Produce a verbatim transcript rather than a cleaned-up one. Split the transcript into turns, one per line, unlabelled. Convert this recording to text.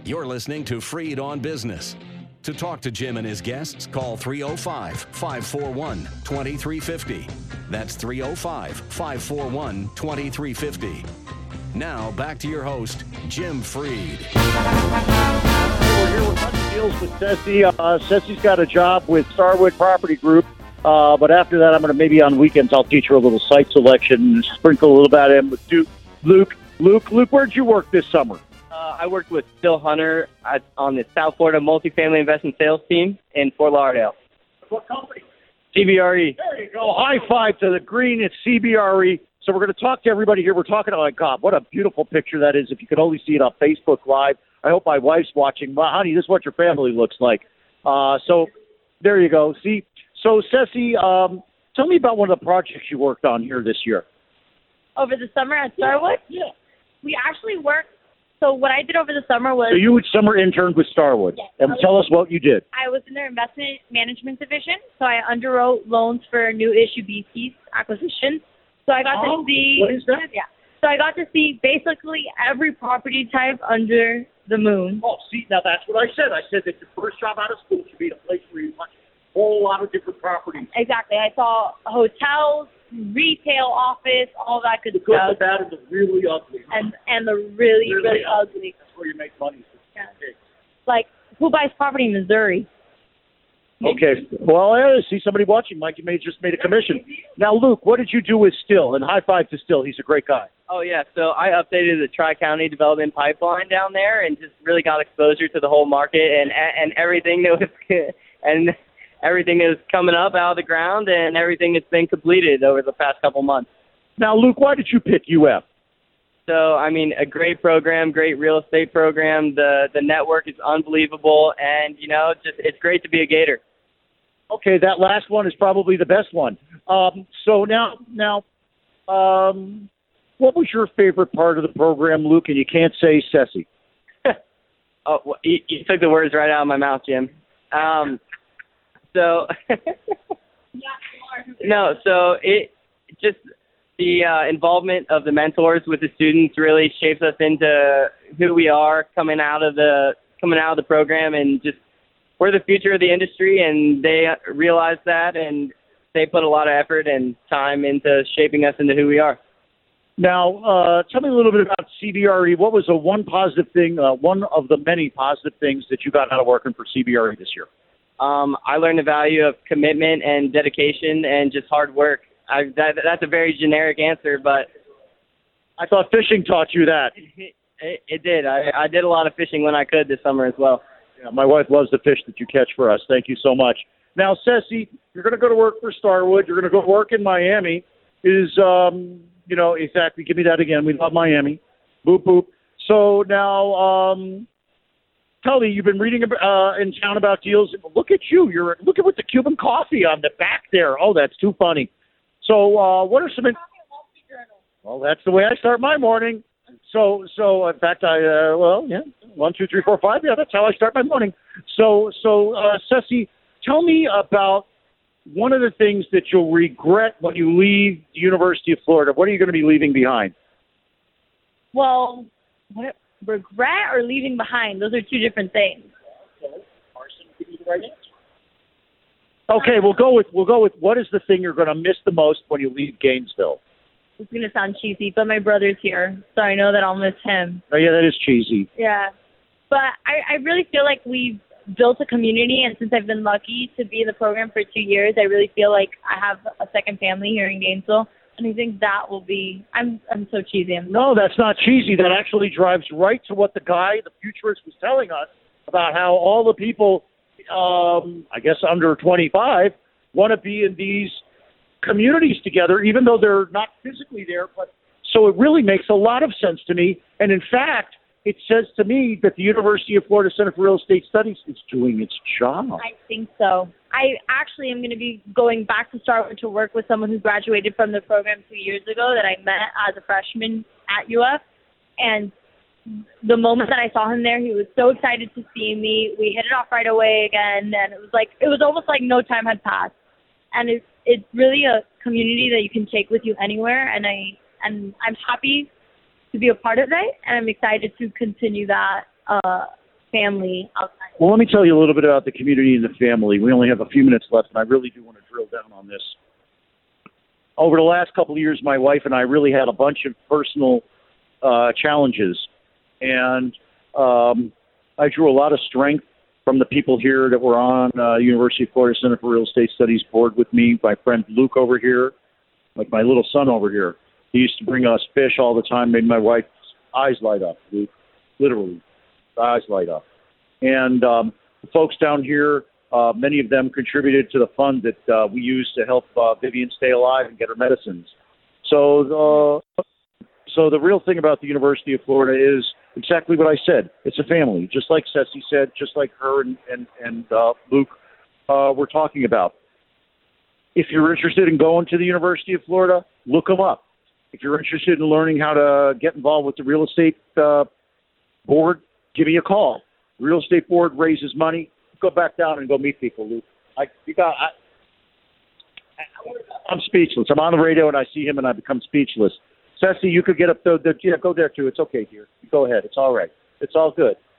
You're listening to Freed on Business. To talk to Jim and his guests, call three oh five, five four one, two three five oh. That's three oh five, five four one, two three five oh. Now, back to your host, Jim Freed.
We're here with Hunting Deals with Ceci. Uh, Ceci's got a job with Starwood Property Group, uh, but after that, I'm going to maybe on weekends I'll teach her a little site selection, sprinkle a little bit in with Duke. Luke. Luke, Luke, where'd you work this summer?
Uh, I worked with Phil Hunter at, on the South Florida Multifamily Investment Sales Team in Fort Lauderdale.
What company?
C B R E.
There you go. High five to the green at C B R E. So we're going to talk to everybody here. We're talking about, God, what a beautiful picture that is. If you could only see it on Facebook Live. I hope my wife's watching. Well, honey, this is what your family looks like. Uh, so there you go. See, so Ceci, um, tell me about one of the projects you worked on here this year.
Over the summer at Starwood?
Yeah.
We actually worked, so what I did over the summer was...
So you summer interned with Starwood.
Yes.
And tell us what you did.
I was in their investment management division, so I underwrote loans for new issue B Ps acquisitions. So I got
Oh,
to see...
what is that?
Yeah. So I got to see basically every property type under the moon.
Oh, see, now that's what I said. I said that your first job out of school should be a place where you touch a whole lot of different properties.
Exactly. I saw hotels, retail, office, all that good
The good,
stuff.
the bad, and the really ugly.
And and the really,
Really
really
ugly.
ugly.
That's where you make money.
Yeah. Like, who buys property in Missouri?
Okay. Well, I see somebody watching. Mike, you may just made a commission. Now, Luke, what did you do with Still? And high five to Still. He's a great guy.
Oh, yeah. So I updated the Tri-County Development Pipeline down there and just really got exposure to the whole market and and everything that was and everything that was coming up out of the ground and everything that's been completed over the past couple months.
Now, Luke, why did you pick U F?
So, I mean, a great program, great real estate program. The the network is unbelievable, and, you know, just it's great to be a Gator.
Okay, that last one is probably the best one. Um, so now, now, um, what was your favorite part of the program, Luke? And you can't say Ceci.
Oh, well, you, you took the words right out of my mouth, Jim. Um, so, no, so it just the uh, involvement of the mentors with the students really shapes us into who we are coming out of the coming out of the program, and just we're the future of the industry, and they realize that, and they put a lot of effort and time into shaping us into who we are.
Now, uh, tell me a little bit about C B R E. What was the one positive thing, uh, one of the many positive things that you got out of working for C B R E this year?
Um, I learned the value of commitment and dedication and just hard work. I, that, that's a very generic answer, but
I thought fishing taught you that.
it, it, it did. I, I did a lot of fishing when I could this summer as well.
Yeah, my wife loves the fish that you catch for us. Thank you so much. Now, Ceci, you're going to go to work for Starwood. You're going to go work in Miami. Is, um, you know, exactly, give me that again. We love Miami. Boop, boop. So now, um, Tully, you've been reading uh, in town about deals. Look at you. You're Look at with the Cuban coffee on the back there. Oh, that's too funny. So uh, what are some... In- well, that's the way I start my morning. So, so in fact, I, uh, well, yeah, one, two, three, four, five. Yeah, that's how I start my morning. So, so, uh, Ceci, tell me about one of the things that you'll regret when you leave the University of Florida. What are you going to be leaving behind?
Well, what, regret or leaving behind? Those are two different things.
Carson, give you the right answer. Okay, we'll go with we'll go with what is the thing you're going to miss the most when you leave Gainesville?
It's going to sound cheesy, but my brother's here, so I know that I'll miss him.
Oh, yeah, that is cheesy.
Yeah. But I, I really feel like we've built a community, and since I've been lucky to be in the program for two years, I really feel like I have a second family here in Gainesville, and I think that will be – I'm I'm so cheesy. I'm
no, that's not cheesy. That actually drives right to what the guy, the futurist, was telling us about how all the people, um, I guess under twenty-five, want to be in these – communities together, even though they're not physically there. But so it really makes a lot of sense to me. And in fact, it says to me that the University of Florida Center for Real Estate Studies is doing its job.
I think so. I actually am going to be going back to Starwood to work with someone who graduated from the program two years ago that I met as a freshman at U F. And the moment that I saw him there, he was so excited to see me. We hit it off right away again, and it was like it was almost like no time had passed. And it's it's really a community that you can take with you anywhere, and I and I'm happy to be a part of it, and I'm excited to continue that uh, family outside.
Well, let me tell you a little bit about the community and the family. We only have a few minutes left, and I really do want to drill down on this. Over the last couple of years, my wife and I really had a bunch of personal uh, challenges, and um, I drew a lot of strength from the people here that were on uh, University of Florida Center for Real Estate Studies board with me, my friend Luke over here, like my little son over here. He used to bring us fish all the time, made my wife's eyes light up, Luke, literally, eyes light up. And um, the folks down here, uh, many of them contributed to the fund that uh, we use to help uh, Vivian stay alive and get her medicines. So, uh, so the real thing about the University of Florida is exactly what I said. It's a family, just like Ceci said, just like her and, and, and uh, Luke uh, were talking about. If you're interested in going to the University of Florida, look them up. If you're interested in learning how to get involved with the real estate uh, board, give me a call. The real estate board raises money. Go back down and go meet people, Luke. I, you got, I, I'm speechless. I'm on the radio and I see him and I become speechless. Ceci, you could get up there. Yeah, go there too. It's okay, dear. Go ahead. It's all right. It's all good.